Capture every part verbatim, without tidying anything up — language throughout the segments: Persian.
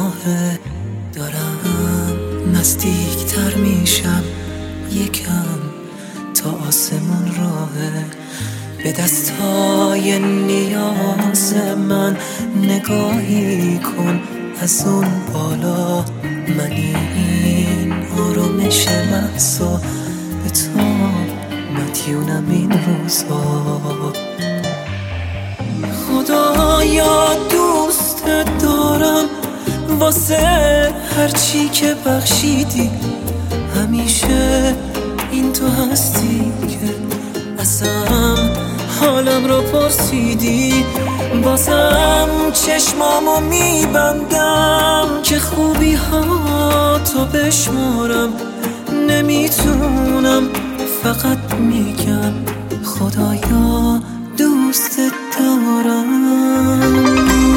ماهه دارم نزدیکتر میشم یکم تا آسمون راهه. به دستای نیاز من نگاهی کن از اون بالا، من این آرامش محضا به تو مدیونم این روزا. خدایا دوست دارم واسه هرچی که بخشیدی، همیشه این تو هستی که ازم حالم رو پرسیدی. بازم چشمامو میبندم که خوبی ها تو بشمارم، نمیتونم فقط میگم خدایا دوست دارم.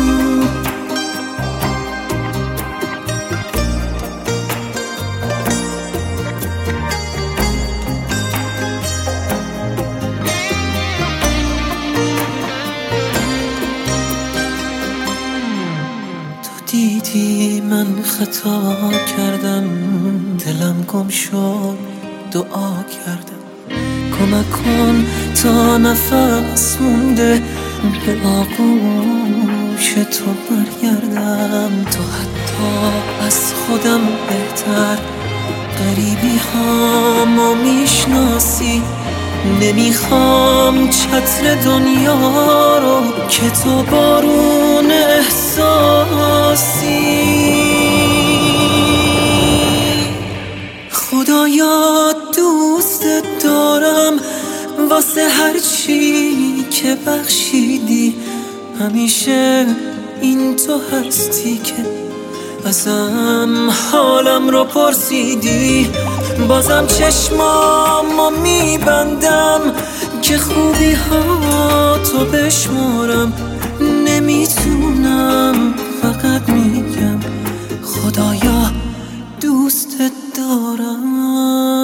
دیدی من خطا کردم، دلم گم شد دعا کردم، کمک کن تا نفس مونده به آغوش تو برگردم. تو حتی از خودم بهتر غریبی هامو میشناسی، نمیخوام چتر دنیا رو که تو بارون احساسی. خدایا دوست دارم واسه هرچی که بخشیدی، همیشه این تو هستی که ازم حالم رو پرسیدی. بازم چشمامو میبندم که خوبی ها تو بشمارم، نمیتونم فقط میگم خدایا دوست دارم.